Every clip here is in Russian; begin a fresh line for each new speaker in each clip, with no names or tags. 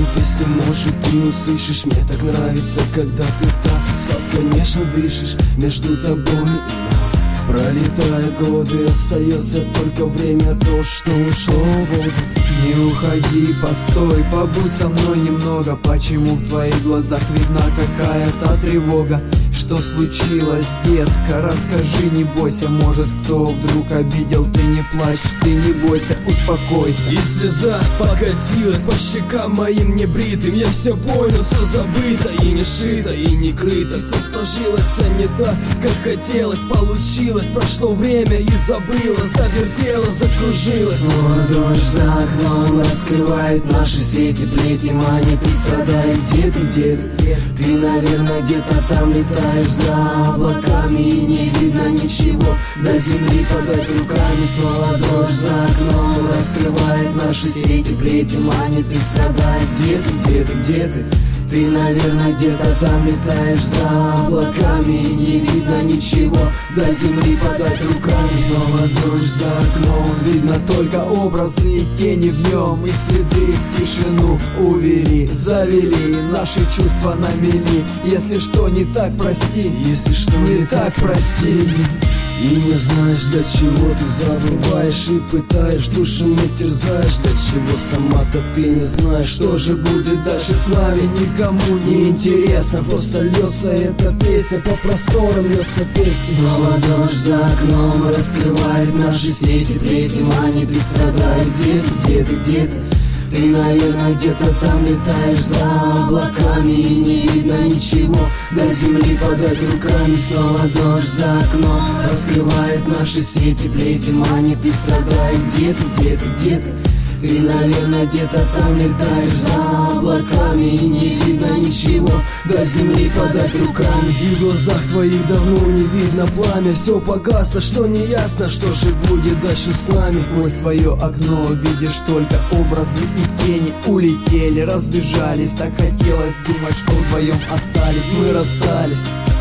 песню, может, ты услышишь. Мне так нравится, когда ты так сладко, конечно, дышишь. Между тобой и мной пролетают годы, остается только время, то, что ушло в воду.
Не уходи, постой, побудь со мной немного. Почему в твоих глазах видна какая-то тревога? Что случилось, детка? Расскажи, не бойся. Может, кто вдруг обидел? Ты не плачь, ты не бойся, успокойся.
И слеза покатилась по щекам моим небритым. Я все понял, все забыто, и не шито, и не крыто. Все сложилось, а не так, как хотелось. Получилось, прошло время и забыло. Завертело, закружилось.
Снова дождь за окном раскрывает наши сети, плети, манит и страдает. Где ты, где ты? Ты, наверное, где-то там летаешь за облаками, и не видно ничего до земли подать руками. Снова дождь за окном раскрывает наши сети, плети, манит и страдает. Где ты, где ты, где ты? Ты, наверное, где-то там летаешь за облаками, и не видно ничего до земли подать руками.
Снова дождь за окном, видно только образы и тени в нем, и следы в тишину увели, завели наши чувства на мели. Если что не так, прости,
если что
не так, прости.
И не знаешь, для чего ты забываешь и пытаешь, душу не терзаешь. Для чего сама-то ты не знаешь, что же будет дальше с нами. Никому не интересно, просто льется эта песня, по просторам льется песня.
Снова дождь за окном раскрывает наши сети, плети, манит и страдает. Где ты, где ты, где ты? Ты, наверное, где-то там летаешь за облаками, и не видно ничего до земли подать руками. Снова дождь за окном раскрывает наши сети, плети, манит и страдает. Где ты, где ты, где ты? Ты, наверное, где-то там летаешь за облаками, и не видно ничего до земли подать руками.
И в глазах твоих давно не видно пламя, все погасло, что не ясно, что же будет дальше с нами.
Сквозь свое окно видишь только образы и тени улетели, разбежались. Так хотелось думать, что вдвоем остались. Мы расстались,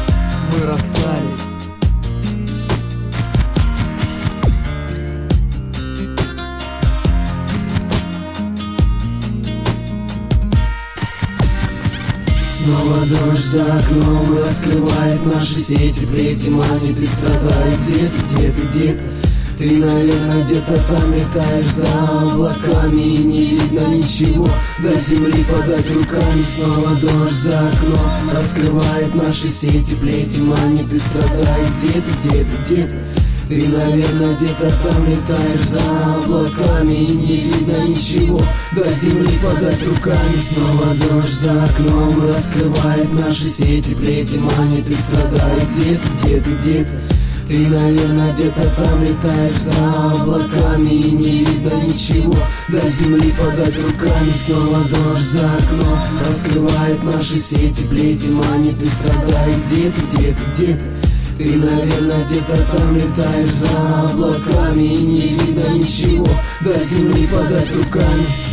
мы расстались.
Снова дождь за окном раскрывает наши сети, плети, манит и страдает. Где ты, где ты, где ты? Ты, наверное, где-то там летаешь за облаками, и не видно ничего до земли подать руками. Снова дождь за окном раскрывает наши сети, плети, манит и страдает. Где ты, где ты, где ты? Ты, наверное, где-то там летаешь за облаками, и не видно ничего до земли подать руками. Снова дождь за окном раскрывает наши сети, плети, манит и страдает. Где ты, где ты, где ты? Ты, наверное, где-то там летаешь за облаками, и не видно ничего до земли подать руками. Снова дождь за окном раскрывает наши сети, плети, манит и страдает. Где ты, где ты, где ты? Ты, наверное, где-то там летаешь за облаками, и не видно ничего до земли подать руками.